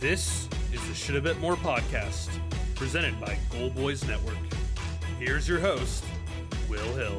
This is the Should a Bit More podcast, presented by Goal Boys Network. Here's your host, Will Hill.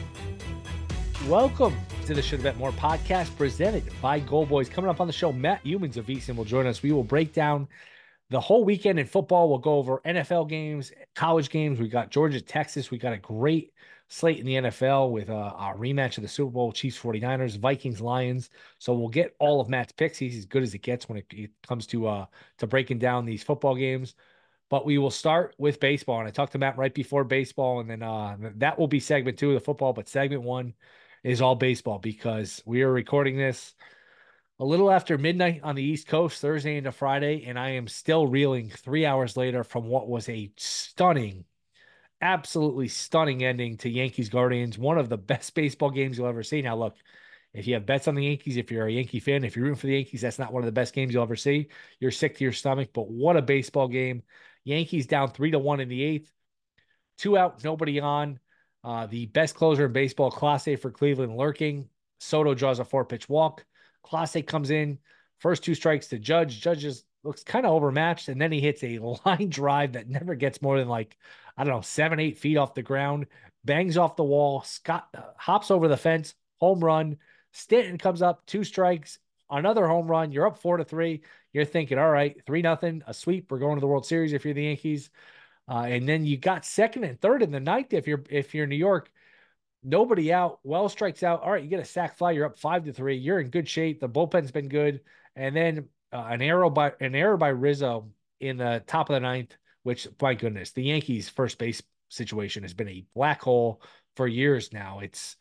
Welcome to the Should a Bit More podcast, presented by Goal Boys. Coming up on the show, Matt Humans of Easton will join us. We will break down the whole weekend in football. We'll go over NFL games, college games. We got Georgia, Texas. We got a great slate in the NFL with a rematch of the Super Bowl, Chiefs, 49ers, Vikings, Lions. So we'll get all of Matt's picks. He's as good as it gets when it comes to breaking down these football games. But we will start with baseball. And I talked to Matt right before baseball, and then that will be segment 2 of the football. But segment 1 is all baseball because we are recording this a little after midnight on the East Coast, Thursday into Friday, and I am still reeling 3 hours later from what was a stunning, absolutely stunning ending to Yankees Guardians. One of the best baseball games you'll ever see. Now, look, if you have bets on the Yankees, if you're a Yankee fan, if you're rooting for the Yankees, that's not one of the best games you'll ever see. You're sick to your stomach, but what a baseball game. Yankees down 3-1 in the 8th. 2 out, nobody on. The best closer in baseball, Clase for Cleveland, lurking. Soto draws a 4-pitch walk. Clase comes in, first 2 strikes to Judge. Judge just looks kind of overmatched, and then he hits a line drive that never gets more than 7-8 feet off the ground, bangs off the wall. Scott hops over the fence, home run. Stanton comes up, 2 strikes, another home run. You're up 4-3. You're thinking, all right, 3-0, a sweep. We're going to the World Series if you're the Yankees. And then you got second and third in the ninth if you're New York. Nobody out. Wells strikes out. All right, you get a sac fly. You're up 5-3. You're in good shape. The bullpen's been good. And then an error by Rizzo in the top of the ninth, which, my goodness, the Yankees' first base situation has been a black hole for years now.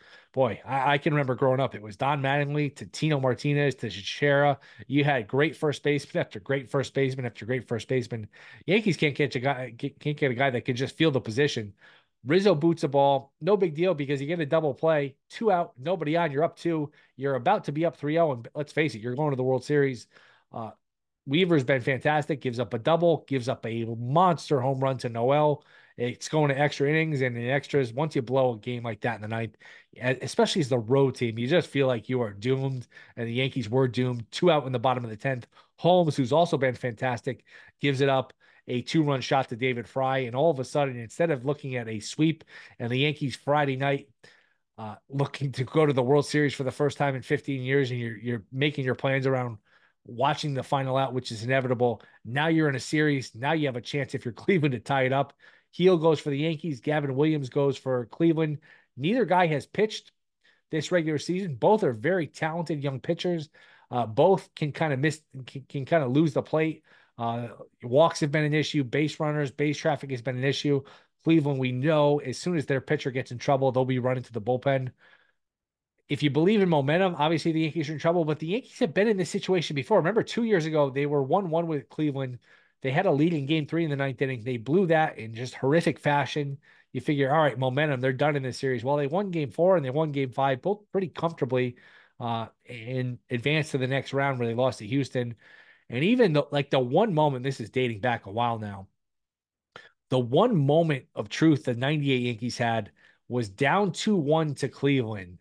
I can remember growing up. It was Don Mattingly to Tino Martinez to Chichera. You had great first baseman after great first baseman after great first baseman. Yankees can't get a guy that can just field the position. Rizzo boots a ball, no big deal because you get a double play, 2 out, nobody on, you're up 2. You're about to be up 3-0, and let's face it, you're going to the World Series. Weaver's been fantastic, gives up a double, gives up a monster home run to Noel. It's going to extra innings and in extras. Once you blow a game like that in the ninth, especially as the road team, you just feel like you are doomed, and the Yankees were doomed. 2 out in the bottom of the 10th. Holmes, who's also been fantastic, gives it up. A 2-run shot to David Fry, and all of a sudden, instead of looking at a sweep and the Yankees Friday night looking to go to the World Series for the first time in 15 years, and you're making your plans around watching the final out, which is inevitable. Now you're in a series. Now you have a chance, if you're Cleveland, to tie it up. Heel goes for the Yankees. Gavin Williams goes for Cleveland. Neither guy has pitched this regular season. Both are very talented young pitchers. Both can kind of lose the plate. Walks have been an issue. Base runners, base traffic has been an issue. Cleveland, we know as soon as their pitcher gets in trouble, they'll be running to the bullpen. If you believe in momentum, obviously the Yankees are in trouble, but the Yankees have been in this situation before. Remember, 2 years ago, they were 1-1 with Cleveland. They had a lead in game 3 in the 9th inning. They blew that in just horrific fashion. You figure, all right, momentum, they're done in this series. Well, they won game 4 and they won game 5, both pretty comfortably, and advanced to the next round where they lost to Houston. And even the one moment, this is dating back a while now, the one moment of truth the 98 Yankees had was down 2-1 to Cleveland,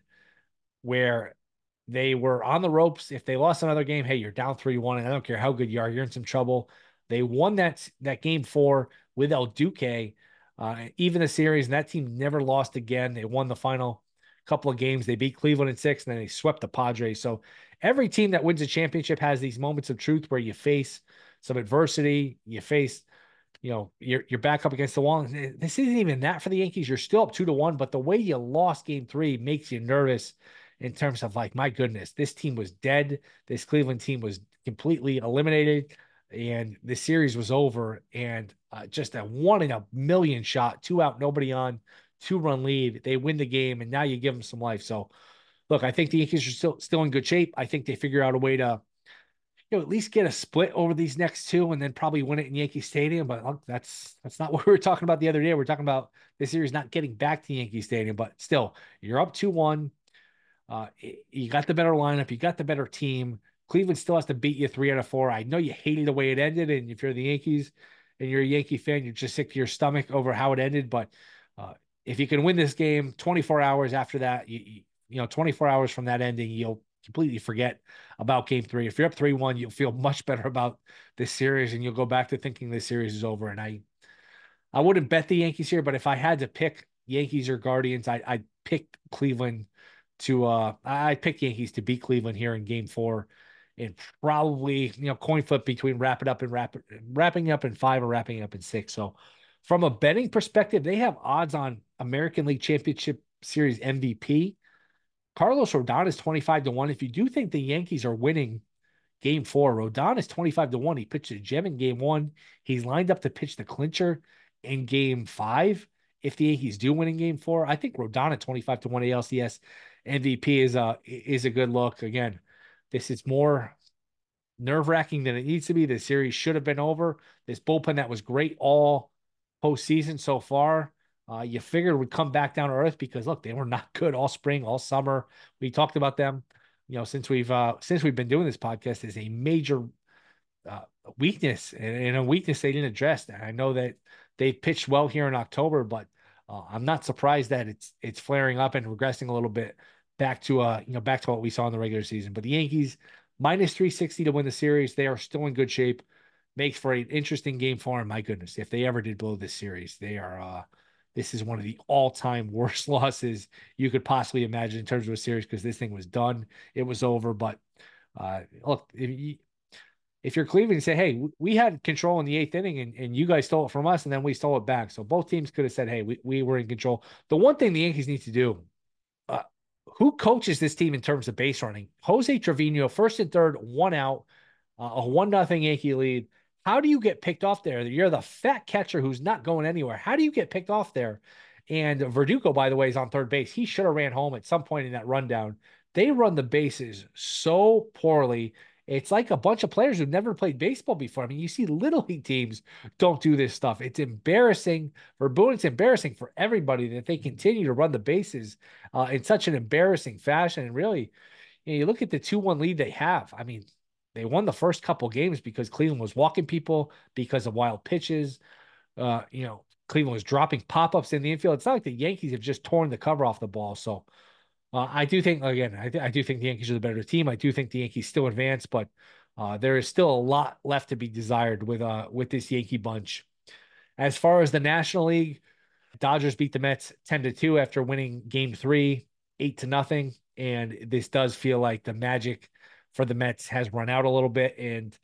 where they were on the ropes. If they lost another game, hey, you're down 3-1, and I don't care how good you are, you're in some trouble. They won that game 4 with El Duque, even the series, and that team never lost again. They won the final couple of games. They beat Cleveland in 6, and then they swept the Padres. So every team that wins a championship has these moments of truth where you face some adversity, you face, you're back up against the wall. This isn't even that for the Yankees. You're still up 2-1, but the way you lost game 3 makes you nervous in terms of my goodness, this team was dead. This Cleveland team was completely eliminated, and the series was over. And just a 1 in a million shot, 2 out, nobody on, 2-run lead. They win the game, and now you give them some life. So, look, I think the Yankees are still in good shape. I think they figure out a way to, at least get a split over these next 2, and then probably win it in Yankee Stadium. But look, that's not what we were talking about the other day. We're talking about this series not getting back to Yankee Stadium, but still, you're up 2-1. You got the better lineup. You got the better team. Cleveland still has to beat you 3 out of 4. I know you hated the way it ended, and if you're the Yankees and you're a Yankee fan, you're just sick to your stomach over how it ended. But if you can win this game 24 hours after that, 24 hours from that ending, you'll completely forget about game three. If you're up 3-1, you'll feel much better about this series and you'll go back to thinking this series is over. And I wouldn't bet the Yankees here, but if I had to pick Yankees or Guardians, I'd pick Cleveland to I'd pick Yankees to beat Cleveland here in game four, and probably, coin flip between wrapping up in five or wrapping up in six. So from a betting perspective, they have odds on American League Championship Series MVP. Carlos Rodon is 25-1. If you do think the Yankees are winning game four, Rodon is 25-1. He pitched a gem in game one. He's lined up to pitch the clincher in game five. If the Yankees do win in game four, I think Rodon at 25-1 ALCS MVP is a good look. Again, this is more nerve-wracking than it needs to be. The series should have been over. This bullpen that was great all postseason so far, you figured would come back down to earth because look, they were not good all spring, all summer. We talked about them, since we've been doing this podcast, is a major weakness and a weakness they didn't address. And I know that they pitched well here in October, but I'm not surprised that it's flaring up and regressing a little bit back to back to what we saw in the regular season. But the Yankees minus 360 to win the series. They are still in good shape. Makes for an interesting game for them. My goodness, if they ever did blow this series, they are this is one of the all-time worst losses you could possibly imagine in terms of a series, because this thing was done. It was over. But look, if you're Cleveland, you say, hey, we had control in the eighth inning and you guys stole it from us and then we stole it back. So both teams could have said, hey, we were in control. The one thing the Yankees need to do, who coaches this team in terms of base running? Jose Trevino, first and third, 1 out, a 1-0 Yankee lead. How do you get picked off there? You're the fat catcher who's not going anywhere. How do you get picked off there? And Verdugo, by the way, is on third base. He should have ran home at some point in that rundown. They run the bases so poorly. It's like a bunch of players who've never played baseball before. I mean, you see little league teams don't do this stuff. It's embarrassing for Boone. It's embarrassing for everybody that they continue to run the bases in such an embarrassing fashion. And really, you look at the 2-1 lead they have. I mean, they won the first couple games because Cleveland was walking people because of wild pitches. Cleveland was dropping pop-ups in the infield. It's not like the Yankees have just torn the cover off the ball. So I do think, again, I do think the Yankees are the better team. I do think the Yankees still advance, but there is still a lot left to be desired with this Yankee bunch. As far as the National League, Dodgers beat the Mets 10-2 after winning game three, 8-0. And this does feel like the magic for the Mets has run out a little bit. And,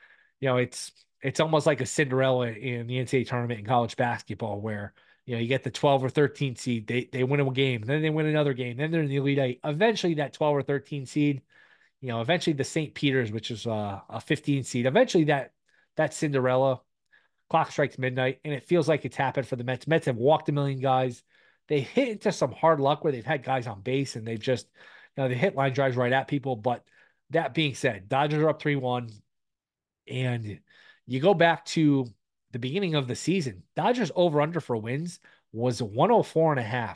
it's almost like a Cinderella in the NCAA tournament in college basketball where, you get the 12 or 13 seed, they win a game, then they win another game, then they're in the Elite Eight. Eventually that 12 or 13 seed, eventually the St. Peter's, which is a 15 seed, eventually that Cinderella clock strikes midnight and it feels like it's happened for the Mets. Mets have walked a million guys. They hit into some hard luck where they've had guys on base and they've just, they hit line drives right at people. But that being said, Dodgers are up 3-1. And you go back to the beginning of the season, Dodgers over under for wins was 104.5.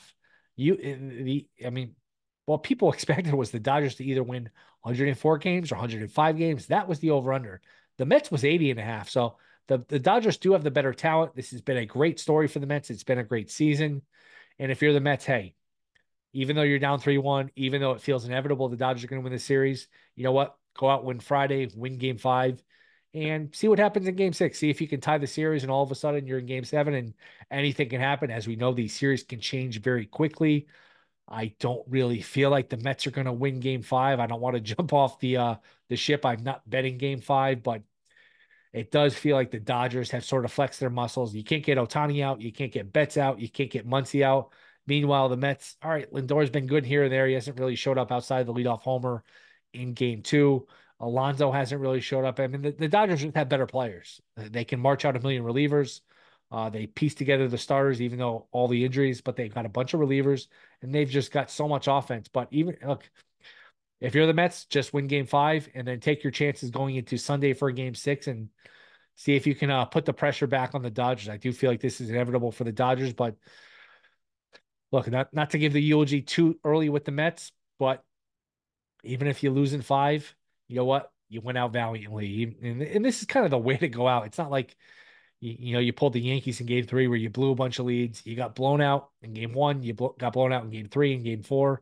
What people expected was the Dodgers to either win 104 games or 105 games. That was the over under. The Mets was 80.5. So the Dodgers do have the better talent. This has been a great story for the Mets. It's been a great season. And if you're the Mets, hey, even though you're down 3-1, even though it feels inevitable the Dodgers are going to win the series, you know what? Go out, win Friday, win game 5, and see what happens in game 6. See if you can tie the series, and all of a sudden you're in game 7, and anything can happen. As we know, these series can change very quickly. I don't really feel like the Mets are going to win game 5. I don't want to jump off the ship. I'm not betting game 5, but it does feel like the Dodgers have sort of flexed their muscles. You can't get Ohtani out. You can't get Betts out. You can't get Muncy out. Meanwhile, the Mets, all right, Lindor's been good here and there. He hasn't really showed up outside the leadoff homer in game 2. Alonso hasn't really showed up. I mean, the Dodgers have better players. They can march out a million relievers. They piece together the starters, even though all the injuries, but they've got a bunch of relievers, and they've just got so much offense. But even, look, if you're the Mets, just win game 5 and then take your chances going into Sunday for game 6 and see if you can put the pressure back on the Dodgers. I do feel like this is inevitable for the Dodgers, but look, not to give the eulogy too early with the Mets, but even if you lose in 5, you know what? You went out valiantly. And this is kind of the way to go out. It's not like, you pulled the Yankees in game 3 where you blew a bunch of leads. You got blown out in game 1. You got blown out in game 3 and game 4.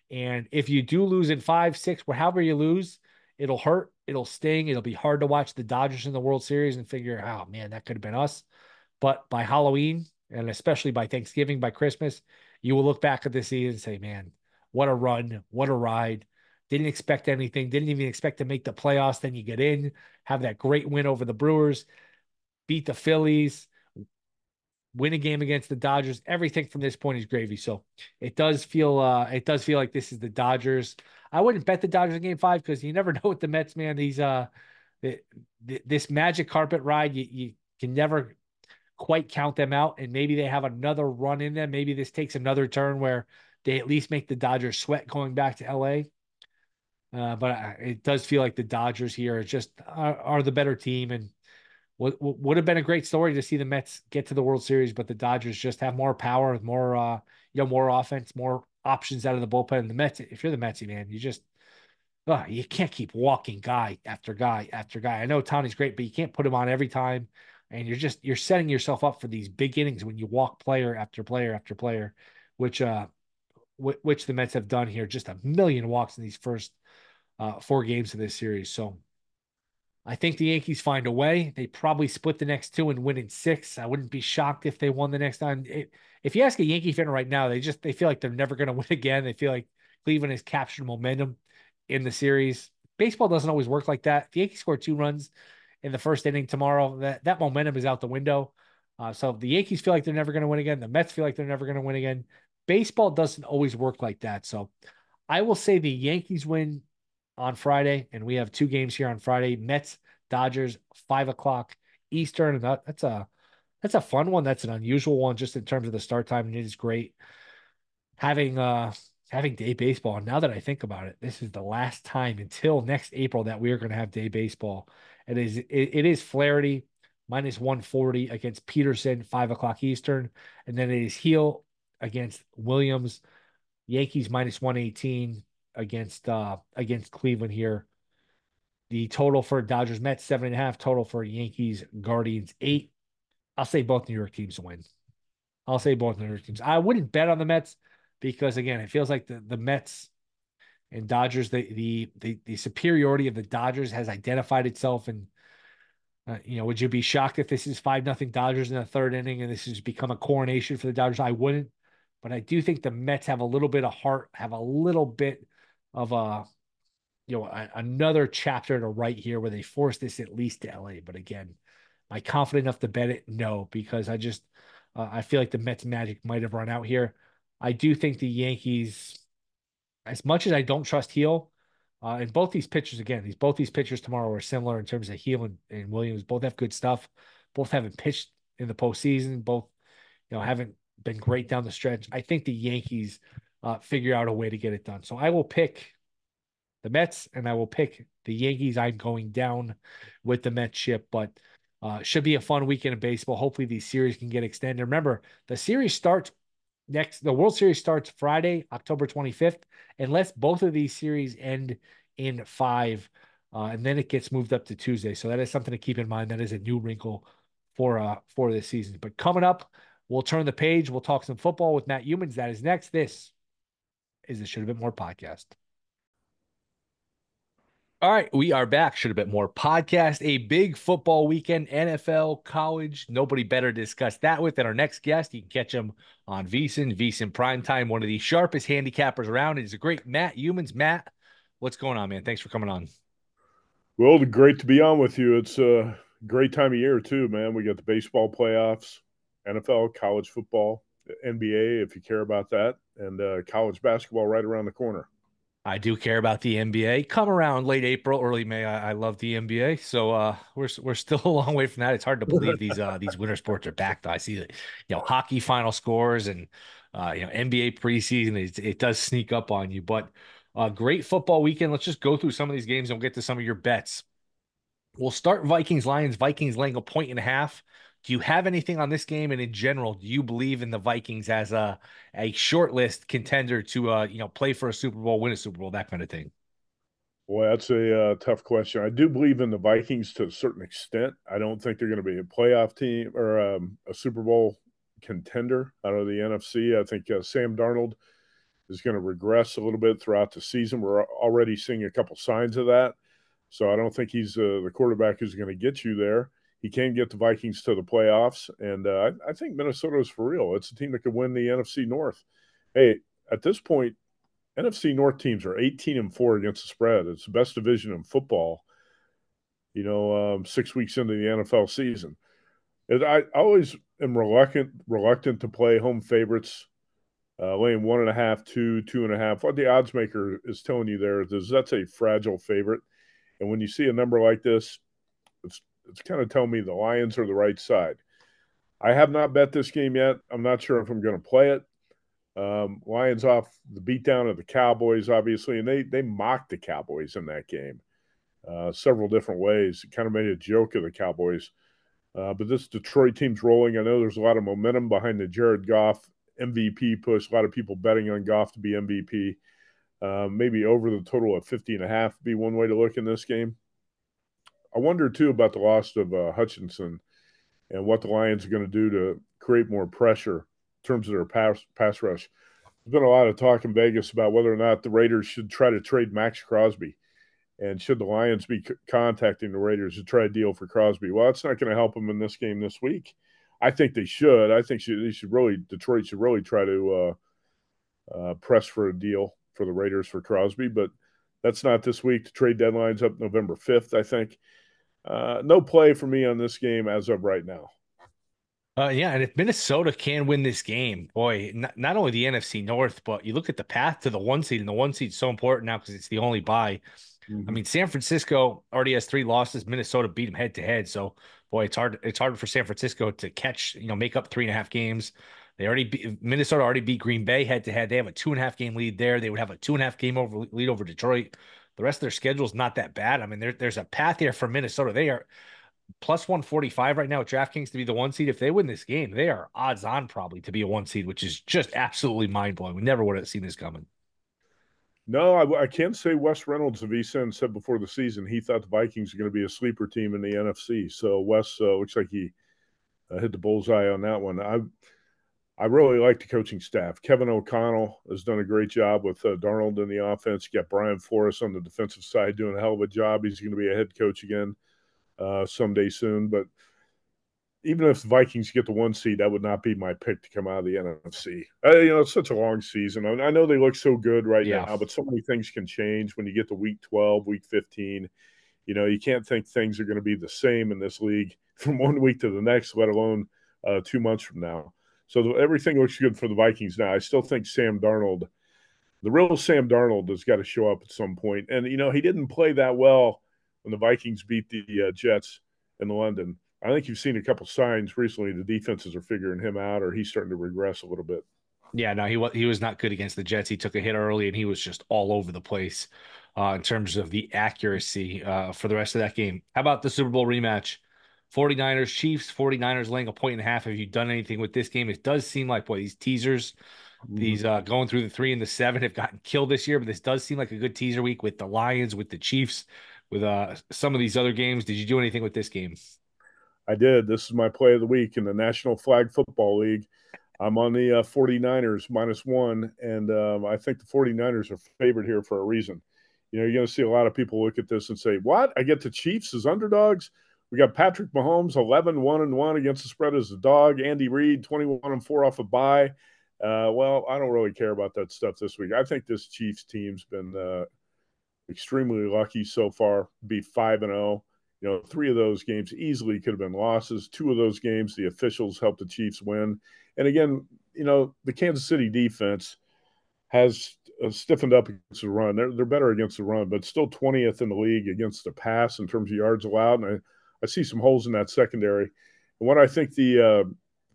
And if you do lose in 5, 6, however you lose, it'll hurt, it'll sting, it'll be hard to watch the Dodgers in the World Series and figure, oh man, that could have been us. But by Halloween, and especially by Thanksgiving, by Christmas, you will look back at this season and say, man, what a run, what a ride. Didn't expect anything, didn't even expect to make the playoffs. Then you get in, have that great win over the Brewers, beat the Phillies, win a game against the Dodgers. Everything from this point is gravy. So it does feel like this is the Dodgers. I wouldn't bet the Dodgers in game 5 because you never know with the Mets, man. This magic carpet ride, you can never quite count them out. And maybe they have another run in them. Maybe this takes another turn where they at least make the Dodgers sweat going back to LA. But it does feel like the Dodgers here are the better team, and would have been a great story to see the Mets get to the World Series, but the Dodgers just have more power, more offense, more options out of the bullpen. And the Mets, if you're the Metsy, man, you can't keep walking guy after guy after guy. I know Tony's great, but you can't put him on every time, and you're setting yourself up for these big innings when you walk player after player after player, which which the Mets have done here, just a million walks in these first 4 games of this series. So I think the Yankees find a way. They probably split the next 2 and win in 6. I wouldn't be shocked if they won the next time. If you ask a Yankee fan right now, they feel like they're never going to win again. They feel like Cleveland has captured momentum in the series. Baseball doesn't always work like that. If the Yankees score 2 runs in the first inning tomorrow, that momentum is out the window. So the Yankees feel like they're never going to win again. The Mets feel like they're never going to win again. Baseball doesn't always work like that. So I will say the Yankees win on Friday, and we have 2 games here on Friday. Mets, Dodgers, 5 o'clock Eastern. And that's a fun one. That's an unusual one just in terms of the start time. And it is great having having day baseball. And now that I think about it, this is the last time until next April that we are going to have day baseball. It is Flaherty minus 140 against Peterson, 5 o'clock Eastern, and then it is Heel against Williams, Yankees minus 118 against Cleveland here. The total for Dodgers Mets 7.5. Total for Yankees Guardians 8. I'll say both New York teams win. I'll say both New York teams. I wouldn't bet on the Mets because again, it feels like the Mets and Dodgers, the superiority of the Dodgers has identified itself. And would you be shocked if this is 5-0 Dodgers in the 3rd inning and this has become a coronation for the Dodgers? I wouldn't, but I do think the Mets have a little bit of heart, have a little bit of another chapter to write here where they force this at least to LA. But again, am I confident enough to bet it? No, because I feel like the Mets magic might have run out here. I do think the Yankees, as much as I don't trust Heel, and both these pitchers, again, both these pitchers tomorrow are similar in terms of Heel and Williams. Both have good stuff. Both haven't pitched in the postseason. Both, haven't been great down the stretch. I think the Yankees figure out a way to get it done. So I will pick the Mets and I will pick the Yankees. I'm going down with the Mets ship, but should be a fun weekend of baseball. Hopefully these series can get extended. Remember, the World Series starts Friday, October 25th, unless both of these series end in 5, and then it gets moved up to Tuesday. So that is something to keep in mind. That is a new wrinkle for this season. But coming up, we'll turn the page. We'll talk some football with Matt Youmans. That is next. This is the Should Have Been More podcast. All right, we are back. Should Have Been More podcast. A big football weekend, NFL, college. Nobody better to discuss that with than our next guest. You can catch him on VSiN Primetime, one of the sharpest handicappers around. It is a great Matt Youmans. Matt, what's going on, man? Thanks for coming on. Well, great to be on with you. It's a great time of year, too, man. We got the baseball playoffs, NFL, college football, NBA, if you care about that, and college basketball right around the corner. I do care about the NBA. Come around late April, early May. I love the NBA. So we're still a long way from that. It's hard to believe these winter sports are back. Though I see that hockey final scores and NBA preseason. It does sneak up on you. But great football weekend. Let's just go through some of these games and we'll get to some of your bets. We'll start Vikings Lions. Vikings laying 1.5. Do you have anything on this game? And in general, do you believe in the Vikings as a short list contender to play for a Super Bowl, win a Super Bowl, that kind of thing? Well, that's a tough question. I do believe in the Vikings to a certain extent. I don't think they're going to be a playoff team or a Super Bowl contender out of the NFC. I think Sam Darnold is going to regress a little bit throughout the season. We're already seeing a couple signs of that. So I don't think he's the quarterback who's going to get you there. He can get the Vikings to the playoffs, and I think Minnesota is for real. It's a team that could win the NFC North. Hey, at this point, NFC North teams are 18-4 against the spread. It's the best division in football, 6 weeks into the NFL season. I always am reluctant to play home favorites, laying 1.5, 2.5. What the odds maker is telling you there is that's a fragile favorite. And when you see a number like this, it's kind of telling me the Lions are the right side. I have not bet this game yet. I'm not sure if I'm going to play it. Lions off the beatdown of the Cowboys, obviously, and they mocked the Cowboys in that game several different ways. It kind of made a joke of the Cowboys. But this Detroit team's rolling. I know there's a lot of momentum behind the Jared Goff MVP push. A lot of people betting on Goff to be MVP. Maybe over the total of 50.5 would be one way to look in this game. I wonder, too, about the loss of Hutchinson and what the Lions are going to do to create more pressure in terms of their pass rush. There's been a lot of talk in Vegas about whether or not the Raiders should try to trade Max Crosby. And should the Lions be contacting the Raiders to try a deal for Crosby? Well, it's not going to help them in this game this week. I think they should. I think Detroit should really try to press for a deal for the Raiders for Crosby, but that's not this week. The trade deadline's up November 5th, I think. No play for me on this game as of right now. Yeah, and if Minnesota can win this game, boy, not only the NFC North, but you look at the path to the 1 seed, and the 1 seed is so important now because it's the only bye. I mean, San Francisco already has 3 losses. Minnesota beat them head to head. So, boy, it's hard for San Francisco to catch, make up 3.5 games. Minnesota already beat Green Bay head to head. They have a 2.5 game lead there. They would have a 2.5 game lead over Detroit. The rest of their schedule is not that bad. I mean, there's a path here for Minnesota. They are plus 145 right now at DraftKings to be the 1 seed. If they win this game, they are odds on probably to be a 1 seed, which is just absolutely mind blowing. We never would have seen this coming. No, I can't say Wes Reynolds of VSiN said before the season he thought the Vikings were going to be a sleeper team in the NFC. So Wes looks like he hit the bullseye on that one. I really like the coaching staff. Kevin O'Connell has done a great job with Darnold in the offense. You got Brian Flores on the defensive side doing a hell of a job. He's going to be a head coach again someday soon. But even if the Vikings get the 1 seed, that would not be my pick to come out of the NFC. It's such a long season. I know they look so good right now, but so many things can change when you get to week 12, week 15. You can't think things are going to be the same in this league from 1 week to the next, let alone 2 months from now. So everything looks good for the Vikings now. I still think Sam Darnold, the real Sam Darnold, has got to show up at some point. And, he didn't play that well when the Vikings beat the Jets in London. I think you've seen a couple signs recently. The defenses are figuring him out, or he's starting to regress a little bit. Yeah, no, he was not good against the Jets. He took a hit early, and he was just all over the place in terms of the accuracy for the rest of that game. How about the Super Bowl rematch? 49ers, Chiefs, 49ers laying 1.5. Have you done anything with this game? It does seem like, boy, these teasers, these going through the 3 and the 7 have gotten killed this year, but this does seem like a good teaser week with the Lions, with the Chiefs, with some of these other games. Did you do anything with this game? I did. This is my play of the week in the National Flag Football League. I'm on the 49ers -1, and I think the 49ers are favored here for a reason. You're going to see a lot of people look at this and say, what? I get the Chiefs as underdogs? We got Patrick Mahomes 11-1-1 against the spread as a dog. Andy Reid 21-4 off a bye. Well, I don't really care about that stuff this week. I think this Chiefs team's been extremely lucky so far, be 5-0. 3 of those games easily could have been losses. 2 of those games, the officials helped the Chiefs win. And again, the Kansas City defense has stiffened up against the run. They're better against the run, but still 20th in the league against the pass in terms of yards allowed. And I see some holes in that secondary. And what I think the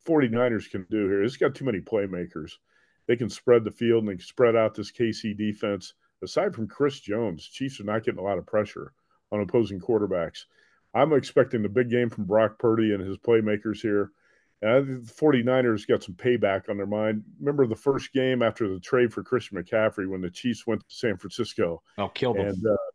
49ers can do here is got too many playmakers. They can spread the field and they can spread out this KC defense. Aside from Chris Jones, Chiefs are not getting a lot of pressure on opposing quarterbacks. I'm expecting the big game from Brock Purdy and his playmakers here. And I think the 49ers got some payback on their mind. Remember the first game after the trade for Christian McCaffrey when the Chiefs went to San Francisco? Oh, killed them.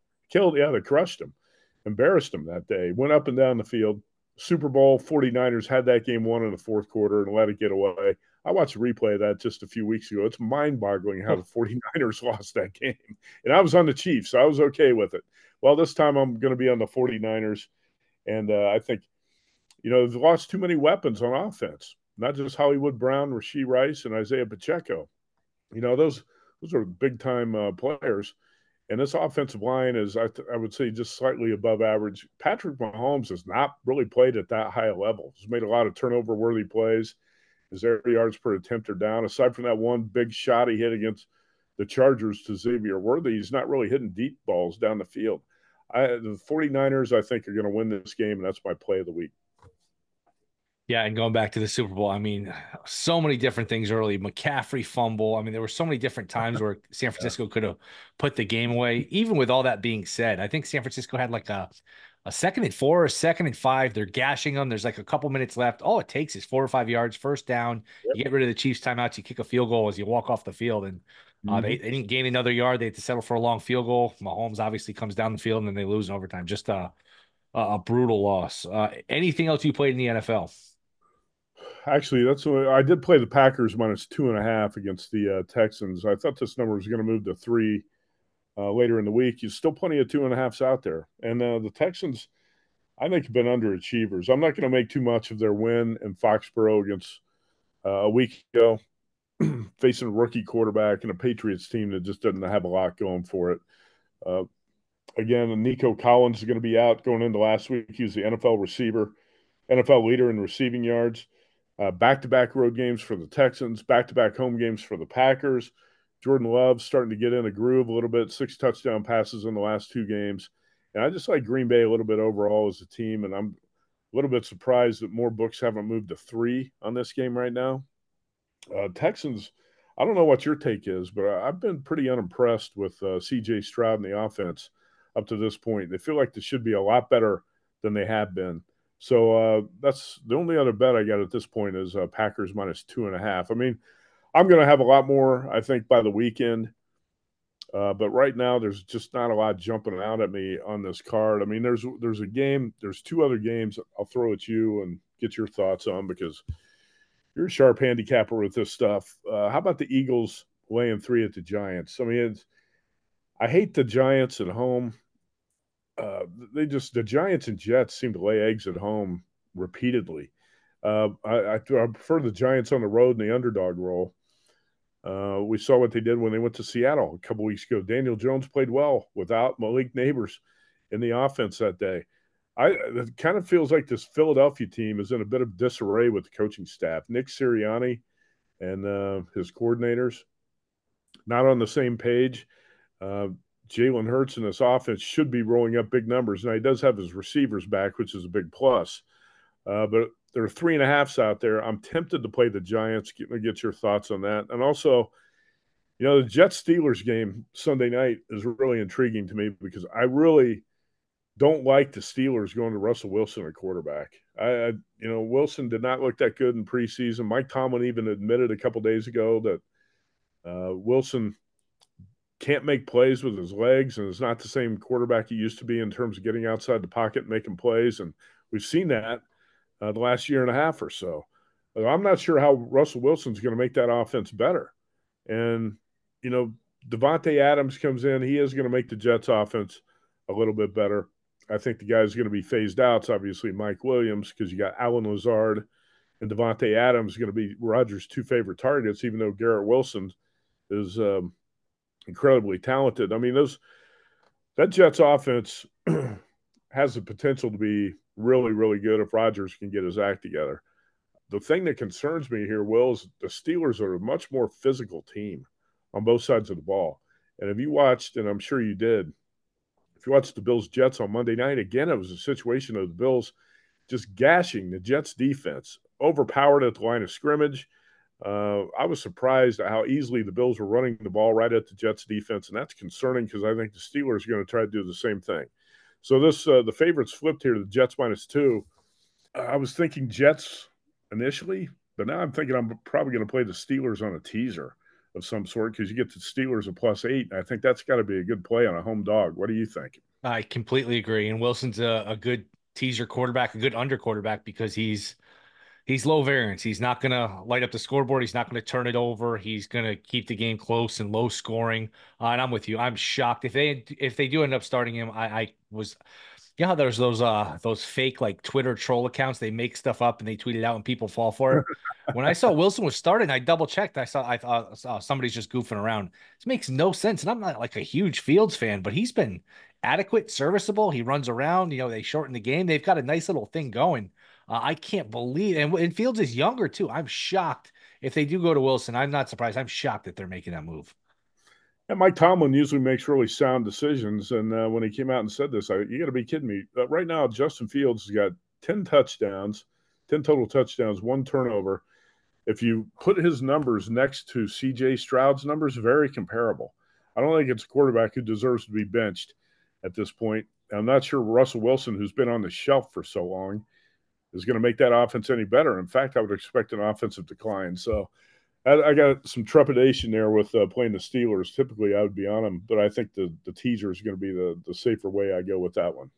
And they crushed them, embarrassed them that day, went up and down the field. Super Bowl, 49ers had that game won in the fourth quarter and let it get away. I watched a replay of that just a few weeks ago. It's mind-boggling how the 49ers lost that game. And I was on the Chiefs, so I was okay with it. Well, this time I'm going to be on the 49ers. And I think, they've lost too many weapons on offense, not just Hollywood Brown, Rashee Rice, and Isaiah Pacheco. Those are big-time players. And this offensive line is, I would say, just slightly above average. Patrick Mahomes has not really played at that high a level. He's made a lot of turnover-worthy plays. His air yards per attempt are down. Aside from that one big shot he hit against the Chargers to Xavier Worthy, he's not really hitting deep balls down the field. The 49ers, I think, are going to win this game, and that's my play of the week. Yeah, and going back to the Super Bowl, I mean, so many different things early. McCaffrey fumble. I mean, there were so many different times where San Francisco could have put the game away. Even with all that being said, I think San Francisco had like a 2nd and 4, a 2nd and 5. They're gashing them. There's like a couple minutes left. All it takes is 4 or 5 yards, first down. You get rid of the Chiefs timeouts. You kick a field goal as you walk off the field. And they didn't gain another yard. They had to settle for a long field goal. Mahomes obviously comes down the field, and then they lose in overtime. Just a brutal loss. Anything else you played in the NFL? Actually, that's what I did play the Packers minus 2.5 against the Texans. I thought this number was going to move to 3 later in the week. There's still plenty of 2.5s out there. And the Texans, I think, have been underachievers. I'm not going to make too much of their win in Foxborough against a week ago, facing a rookie quarterback and a Patriots team that just doesn't have a lot going for it. Again, Nico Collins is going to be out going into last week. He was the NFL leader in receiving yards. Back-to-back road games for the Texans, back-to-back home games for the Packers. Jordan Love starting to get in a groove a little bit, 6 touchdown passes in the last 2 games. And I just like Green Bay a little bit overall as a team, and I'm a little bit surprised that more books haven't moved to 3 on this game right now. Texans, I don't know what your take is, but I've been pretty unimpressed with C.J. Stroud and the offense up to this point. They feel like they should be a lot better than they have been. So that's the only other bet I got at this point is Packers minus 2.5. I mean, I'm going to have a lot more, I think, by the weekend. But right now, there's just not a lot jumping out at me on this card. I mean, there's a game, there's 2 other games I'll throw at you and get your thoughts on because you're a sharp handicapper with this stuff. How about the Eagles laying 3 at the Giants? I mean, I hate the Giants at home. The Giants and Jets seem to lay eggs at home repeatedly. I prefer the Giants on the road in the underdog role. We saw what they did when they went to Seattle a couple weeks ago. Daniel Jones played well without Malik Neighbors in the offense that day. It kind of feels like this Philadelphia team is in a bit of disarray with the coaching staff. Nick Sirianni and his coordinators not on the same page. Jalen Hurts in this offense should be rolling up big numbers. Now, he does have his receivers back, which is a big plus. But there are 3.5s out there. I'm tempted to play the Giants. Get your thoughts on that. And also, the Jets-Steelers game Sunday night is really intriguing to me because I really don't like the Steelers going to Russell Wilson at quarterback. Wilson did not look that good in preseason. Mike Tomlin even admitted a couple days ago that Wilson can't make plays with his legs and is not the same quarterback he used to be in terms of getting outside the pocket and making plays. And we've seen that the last year and a half or so. I'm not sure how Russell Wilson's going to make that offense better. And, Devontae Adams comes in. He is going to make the Jets offense a little bit better. I think the guy's going to be phased out. It's obviously Mike Williams because you got Allen Lazard and Devontae Adams going to be Rodgers' 2 favorite targets, even though Garrett Wilson is incredibly talented. I mean, that Jets offense has the potential to be really, really good if Rodgers can get his act together. The thing that concerns me here, Will, is the Steelers are a much more physical team on both sides of the ball. And if you watched, and I'm sure you did, if you watched the Bills-Jets on Monday night, again, it was a situation of the Bills just gashing the Jets defense, overpowered at the line of scrimmage. I was surprised at how easily the Bills were running the ball right at the Jets defense, and that's concerning because I think the Steelers are going to try to do the same thing. So the favorites flipped here to the Jets minus 2. I was thinking Jets initially, but now I'm thinking I'm probably going to play the Steelers on a teaser of some sort because you get the Steelers at +8, and I think that's got to be a good play on a home dog. What do you think? I completely agree. And Wilson's a good teaser quarterback, a good under quarterback because he's He's low variance. He's not going to light up the scoreboard. He's not going to turn it over. He's going to keep the game close and low scoring. And I'm with you. I'm shocked if they do end up starting him. I was, how there's those fake like Twitter troll accounts. They make stuff up and they tweet it out and people fall for it. When I saw Wilson was starting, I double checked. I thought somebody's just goofing around. This makes no sense. And I'm not like a huge Fields fan, but he's been adequate, serviceable. He runs around. They shorten the game. They've got a nice little thing going. I can't believe, and Fields is younger too. I'm shocked if they do go to Wilson. I'm not surprised. I'm shocked that they're making that move. And Mike Tomlin usually makes really sound decisions. And when he came out and said this, you got to be kidding me. Right now, Justin Fields has got 10 touchdowns, 10 total touchdowns, 1 turnover. If you put his numbers next to C.J. Stroud's numbers, very comparable. I don't think it's a quarterback who deserves to be benched at this point. I'm not sure Russell Wilson, who's been on the shelf for so long, is going to make that offense any better. In fact, I would expect an offensive decline. So I got some trepidation there with playing the Steelers. Typically, I would be on them, but I think the teaser is going to be the safer way I go with that one.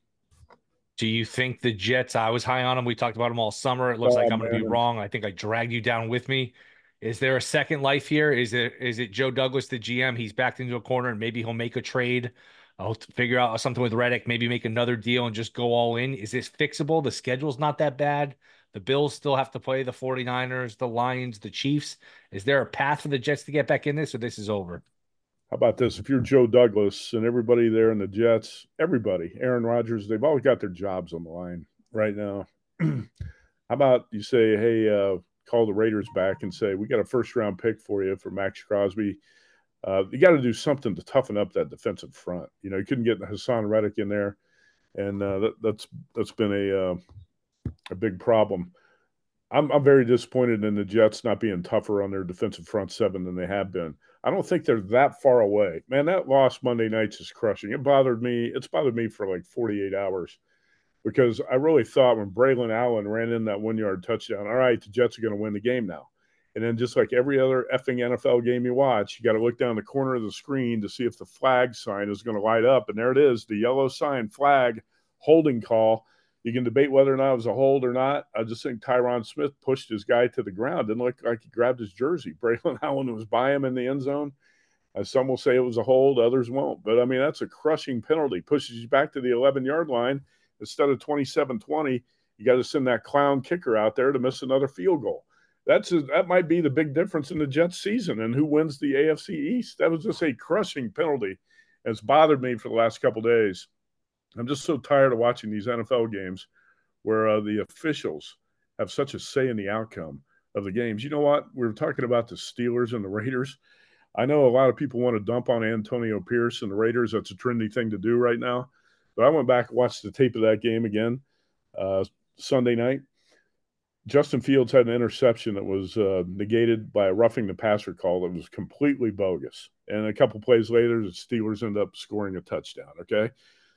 Do you think the Jets, I was high on them. We talked about them all summer. It looks like I'm going to be wrong. I think I dragged you down with me. Is there a second life here? Is it Joe Douglas, the GM? He's backed into a corner and maybe he'll make a trade. I'll figure out something with Reddick, maybe make another deal and just go all in. Is this fixable? The schedule's not that bad. The Bills still have to play the 49ers, the Lions, the Chiefs. Is there a path for the Jets to get back in this, or this is over? How about this? If you're Joe Douglas and everybody there in the Jets, everybody, Aaron Rodgers, they've all got their jobs on the line right now. How about you say, hey, call the Raiders back and say, we got a first-round pick for you for Max Crosby. You got to do something to toughen up that defensive front. You couldn't get Hassan Reddick in there, and that's been a big problem. I'm very disappointed in the Jets not being tougher on their defensive front seven than they have been. I don't think they're that far away. Man, that loss Monday nights is crushing. It bothered me. It's bothered me for like 48 hours because I really thought when Braylon Allen ran in that 1-yard touchdown, all right, the Jets are going to win the game now. And then just like every other effing NFL game you watch, you got to look down the corner of the screen to see if the flag sign is going to light up. And there it is, the yellow sign, flag, holding call. You can debate whether or not it was a hold or not. I just think Tyron Smith pushed his guy to the ground. Didn't look like he grabbed his jersey. Braylon Allen was by him in the end zone. Some will say it was a hold, others won't. But, I mean, that's a crushing penalty. Pushes you back to the 11-yard line. Instead of 27-20, you got to send that clown kicker out there to miss another field goal. That might be the big difference in the Jets season and who wins the AFC East. That was just a crushing penalty. It's bothered me for the last couple of days. I'm just so tired of watching these NFL games where the officials have such a say in the outcome of the games. You know what? We were talking about the Steelers and the Raiders. I know a lot of people want to dump on Antonio Pierce and the Raiders. That's a trendy thing to do right now. But I went back and watched the tape of that game again Sunday night. Justin Fields had an interception that was negated by a roughing the passer call that was completely bogus. And a couple plays later, the Steelers end up scoring a touchdown, okay?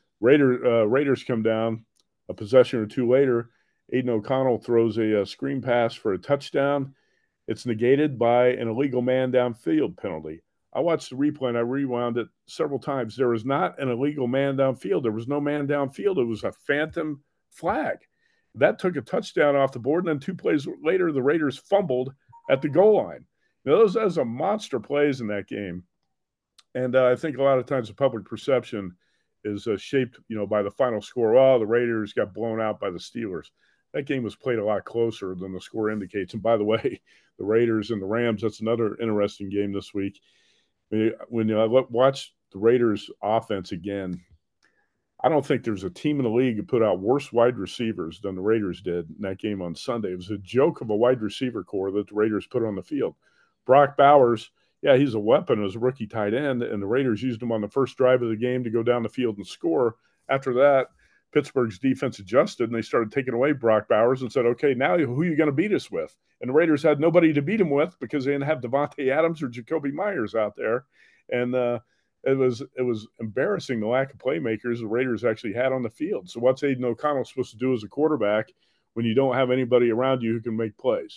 Raiders come down a possession or two later. Aiden O'Connell throws a screen pass for a touchdown. It's negated by an illegal man downfield penalty. I watched the replay and I rewound it several times. There was not an illegal man downfield. There was no man downfield. It was a phantom flag. That took a touchdown off the board, and then 2 plays later, the Raiders fumbled at the goal line. Now, those are monster plays in that game. And I think a lot of times the public perception is shaped, by the final score. Oh, the Raiders got blown out by the Steelers. That game was played a lot closer than the score indicates. And by the way, the Raiders and the Rams, that's another interesting game this week. When I watch the Raiders offense again, I don't think there's a team in the league who put out worse wide receivers than the Raiders did in that game on Sunday. It was a joke of a wide receiver core that the Raiders put on the field. Brock Bowers, yeah, he's a weapon as a rookie tight end, and the Raiders used him on the first drive of the game to go down the field and score. After that, Pittsburgh's defense adjusted, and they started taking away Brock Bowers and said, okay, now who are you going to beat us with? And the Raiders had nobody to beat him with because they didn't have Devontae Adams or Jacoby Myers out there. And it was embarrassing the lack of playmakers the Raiders actually had on the field. So what's Aiden O'Connell supposed to do as a quarterback when you don't have anybody around you who can make plays?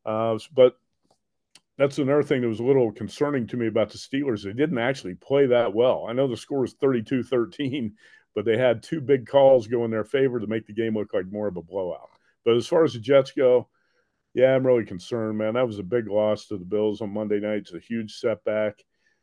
But that's another thing that was a little concerning to me about the Steelers. They didn't actually play that well. I know the score was 32-13, but they had 2 big calls go in their favor to make the game look like more of a blowout. But as far as the Jets go, Yeah, I'm really concerned, man. That was a big loss to the Bills on Monday night. It's a huge setback.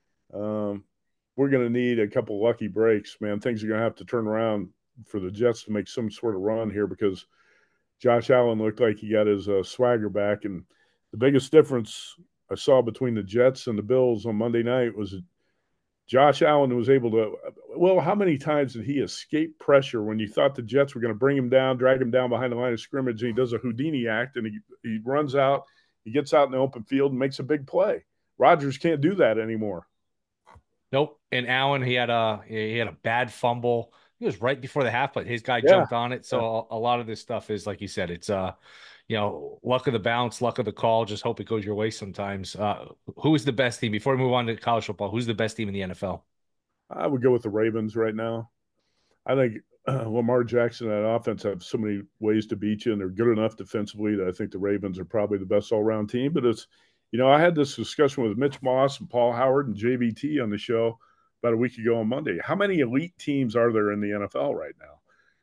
Um, we're going to need a couple lucky breaks, man. Things are going to have to turn around for the Jets to make some sort of run here because Josh Allen looked like he got his swagger back. And the biggest difference I saw between the Jets and the Bills on Monday night was Josh Allen was able to. Well, how many times did he escape pressure when you thought the Jets were going to bring him down, drag him down behind the line of scrimmage, and he does a Houdini act and he runs out, he gets out in the open field and makes a big play. Rodgers can't do that anymore. Nope. And Allen, he had a bad fumble. It was right before the half, but his guy Yeah. jumped on it. So a lot of this stuff is, like you said, it's luck of the bounce, luck of the call. Just hope it goes your way sometimes. Who is the best team? Before we move on to college football, who's the best team in the NFL? I would go with the Ravens right now. I think Lamar Jackson and that offense have so many ways to beat you, and they're good enough defensively that I think the Ravens are probably the best all-around team. But it's, I had this discussion with Mitch Moss and Paul Howard and JVT on the show about a week ago on Monday. How many elite teams are there in the NFL right now?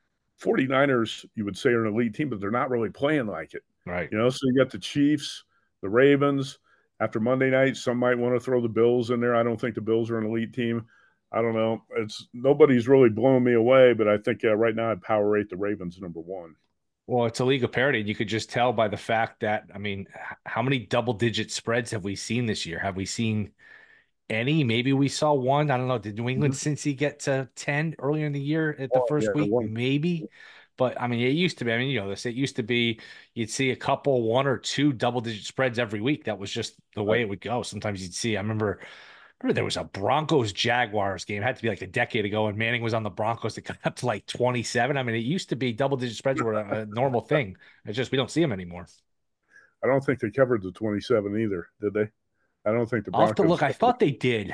49ers, you would say, are an elite team, but they're not really playing like it. Right. So you got the Chiefs, the Ravens. After Monday night, some might want to throw the Bills in there. I don't think the Bills are an elite team. I don't know. Nobody's really blowing me away, but I think right now I'd power rate the Ravens number one. Well, it's a league of parity. You could just tell by the fact that, I mean, how many double-digit spreads have we seen this year? Have we seen any? Maybe we saw one. I don't know. Did New England Cincy get to 10 earlier in the year at the first week? Maybe. But, I mean, it used to be. I mean, it used to be you'd see a couple, one or two double-digit spreads every week. That was just the way it would go. Sometimes you'd see. I remember there was a Broncos-Jaguars game. It had to be like a decade ago, and Manning was on the Broncos that got up to like 27. I mean, it used to be double-digit spreads were a normal thing. It's just we don't see them anymore. I don't think they covered the 27 either, did they? I don't think the Broncos. I'll have to look. I thought they did.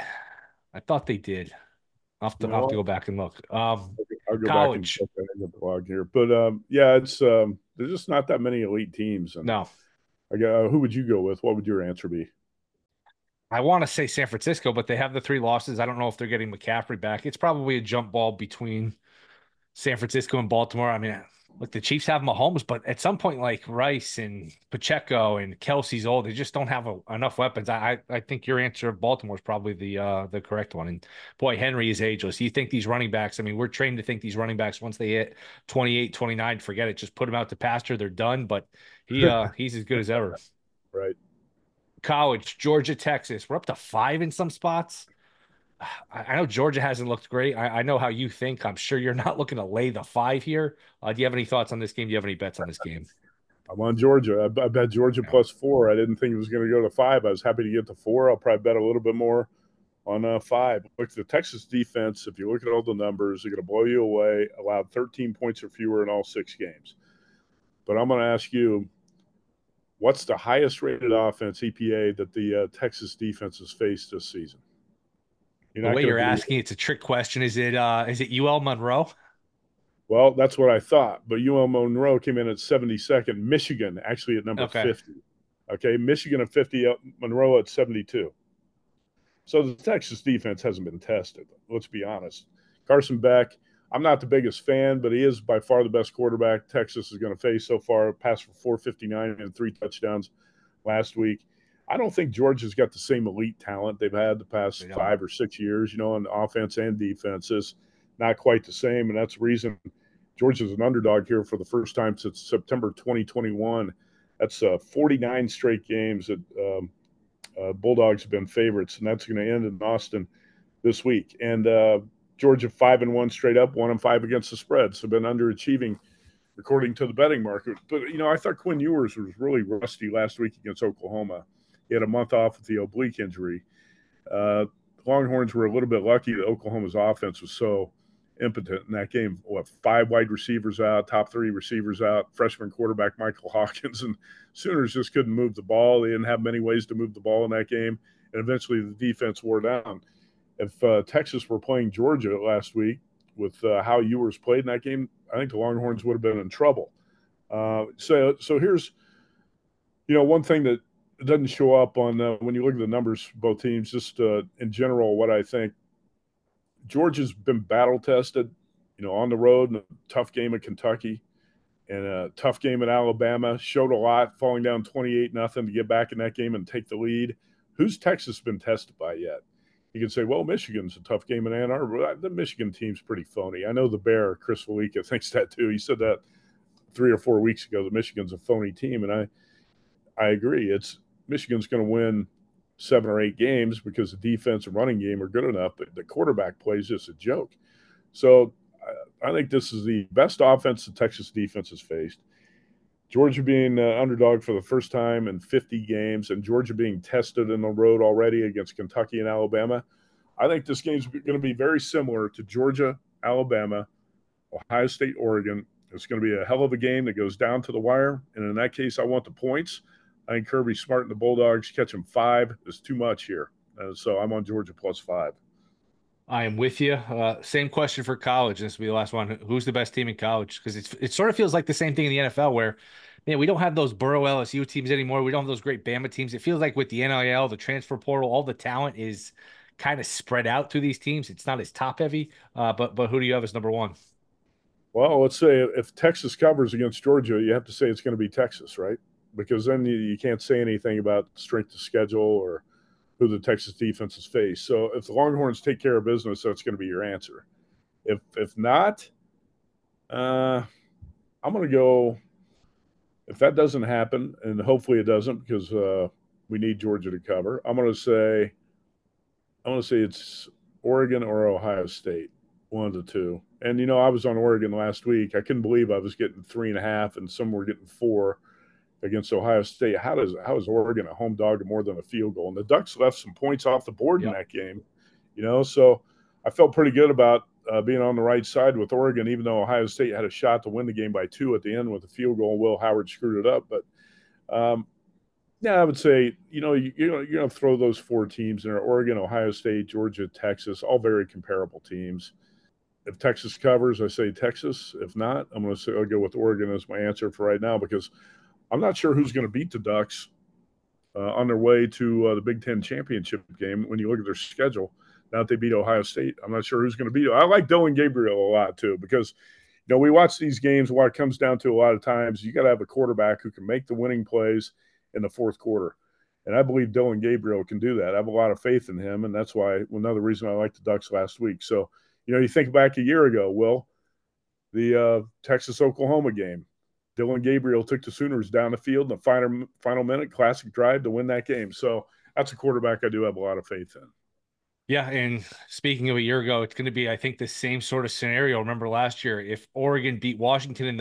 I'll have to go back and look. I'll go college. back and look at the blog here. But, yeah, it's there's just not that many elite teams. And no. Who would you go with? What would your answer be? I want to say San Francisco, but they have the 3 losses. I don't know if they're getting McCaffrey back. It's probably a jump ball between San Francisco and Baltimore. I mean, look, the Chiefs have Mahomes, but at some point, like Rice and Pacheco and Kelsey's old, they just don't have enough weapons. I think your answer of Baltimore is probably the correct one. And boy, Henry is ageless. You think these running backs, I mean, we're trained to think these running backs, once they hit 28, 29, forget it. Just put them out to pasture. They're done. But he's as good as ever. Right. College, Georgia, Texas. We're up to 5 in some spots. I know Georgia hasn't looked great. I know how you think. I'm sure you're not looking to lay the 5 here. Do you have any thoughts on this game? Do you have any bets on this game? I'm on Georgia. I bet Georgia plus 4. I didn't think it was going to go to 5. I was happy to get to 4. I'll probably bet a little bit more on 5. Look, the Texas defense, if you look at all the numbers, they're going to blow you away. Allowed 13 points or fewer in all 6 games. But I'm going to ask you, what's the highest rated offense, EPA, that the Texas defense has faced this season? The way you're asking, it's a trick question. Is it UL Monroe? Well, that's what I thought. But UL Monroe came in at 72nd. Michigan actually at number 50. Okay, Michigan at 50, Monroe at 72. So the Texas defense hasn't been tested. Let's be honest. Carson Beck, I'm not the biggest fan, but he is by far the best quarterback Texas is going to face so far. Passed for 459 and 3 touchdowns last week. I don't think Georgia's got the same elite talent they've had the past 5 or 6 years, on offense and defense. It's not quite the same, and that's the reason Georgia's an underdog here for the first time since September 2021. That's 49 straight games that Bulldogs have been favorites, and that's going to end in Austin this week. And Georgia 5-1 straight up, 1-5 against the spread, so been underachieving according to the betting market. But, I thought Quinn Ewers was really rusty last week against Oklahoma. He had a month off with the oblique injury. Longhorns were a little bit lucky that Oklahoma's offense was so impotent in that game. 5 wide receivers out, top 3 receivers out, freshman quarterback Michael Hawkins, and Sooners just couldn't move the ball. They didn't have many ways to move the ball in that game, and eventually the defense wore down. If Texas were playing Georgia last week with how Ewers played in that game, I think the Longhorns would have been in trouble. So here's, one thing that doesn't show up on when you look at the numbers for both teams, just in general, what I think. Georgia's been battle tested, on the road in a tough game at Kentucky. in a tough game at Alabama, showed a lot, falling down 28-0 to get back in that game and take the lead. Who's Texas been tested by yet? You can say, well, Michigan's a tough game in Ann Arbor. The Michigan team's pretty phony. I know the Bear, Chris Fallica, thinks that too. He said that 3 or 4 weeks ago, that Michigan's a phony team, and I agree. Michigan's going to win 7 or 8 games because the defense and running game are good enough, but the quarterback play is just a joke. So I think this is the best offense the Texas defense has faced. Georgia being underdog for the first time in 50 games, and Georgia being tested in the road already against Kentucky and Alabama. I think this game's going to be very similar to Georgia, Alabama, Ohio State, Oregon. It's going to be a hell of a game that goes down to the wire, and in that case, I want the points. I think Kirby Smart and the Bulldogs catching 5 is too much here. So I'm on Georgia +5. I am with you. Same question for college. This will be the last one. Who's the best team in college? Because it sort of feels like the same thing in the NFL where, man, we don't have those Burrow LSU teams anymore. We don't have those great Bama teams. It feels like with the NIL, the transfer portal, all the talent is kind of spread out through these teams. It's not as top heavy. But who do you have as number 1? Well, let's say if Texas covers against Georgia, you have to say it's going to be Texas, right? Because then you can't say anything about strength of schedule or who the Texas defense has faced. So if the Longhorns take care of business, that's going to be your answer. If not, I'm going to go – if that doesn't happen, and hopefully it doesn't because we need Georgia to cover, I'm going to say it's Oregon or Ohio State, one of the two. And, I was on Oregon last week. I couldn't believe I was getting 3.5 and some were getting 4 against Ohio State. How is Oregon a home dog more than a field goal? And the Ducks left some points off the board in that game, so I felt pretty good about being on the right side with Oregon, even though Ohio State had a shot to win the game by 2 at the end with a field goal. Will Howard screwed it up. But, I would say, you're going to throw those 4 teams in there: Oregon, Ohio State, Georgia, Texas, all very comparable teams. If Texas covers, I say Texas. If not, I'll go with Oregon as my answer for right now because I'm not sure who's going to beat the Ducks on their way to the Big Ten championship game when you look at their schedule. Now that they beat Ohio State, I'm not sure who's going to beat them. I like Dillon Gabriel a lot too because, we watch these games. What it comes down to a lot of times, you got to have a quarterback who can make the winning plays in the fourth quarter. And I believe Dillon Gabriel can do that. I have a lot of faith in him, and that's why another reason I liked the Ducks last week. So, you think back a year ago, Will, the Texas-Oklahoma game. Dillon Gabriel took the Sooners down the field in the final minute, classic drive to win that game. So that's a quarterback I do have a lot of faith in. Yeah, and speaking of a year ago, it's going to be, I think, the same sort of scenario. Remember last year, if Oregon beat Washington in the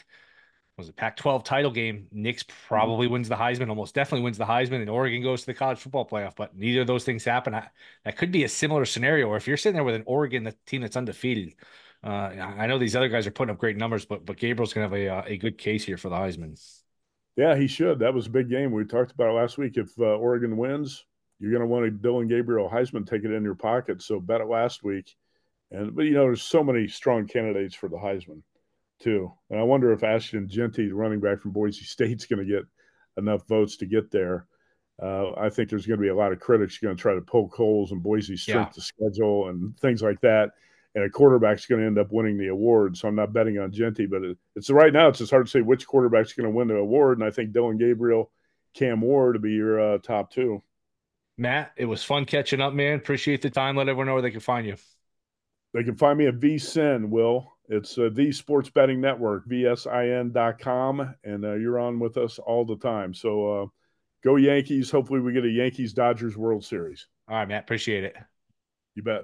Pac-12 title game, Nix probably wins the Heisman, almost definitely wins the Heisman, and Oregon goes to the college football playoff. But neither of those things happen. That could be a similar scenario. Or if you're sitting there with an Oregon team that's undefeated, I know these other guys are putting up great numbers, but Gabriel's going to have a good case here for the Heisman. Yeah, he should. That was a big game. We talked about it last week. If Oregon wins, you're going to want a Dillon Gabriel Heisman, take it in your pocket. So bet it last week. But there's so many strong candidates for the Heisman too. And I wonder if Ashton Jeanty, the running back from Boise State, is going to get enough votes to get there. I think there's going to be a lot of critics going to try to poke holes in Boise's strength of schedule and things like that. And a quarterback's going to end up winning the award. So I'm not betting on Jeanty, but it's right now it's just hard to say which quarterback's going to win the award. And I think Dillon Gabriel, Cam Ward to be your top 2. Matt, it was fun catching up, man. Appreciate the time. Let everyone know where they can find you. They can find me at VSIN, Will. It's the Sports Betting Network, VSIN.com. And you're on with us all the time. So go Yankees. Hopefully we get a Yankees-Dodgers World Series. All right, Matt. Appreciate it. You bet.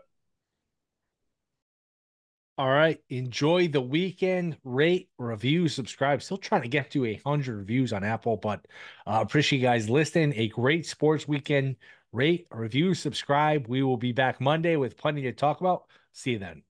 All right. Enjoy the weekend. Rate, review, subscribe. Still trying to get to 100 reviews on Apple, but appreciate you guys listening. A great sports weekend. Rate, review, subscribe. We will be back Monday with plenty to talk about. See you then.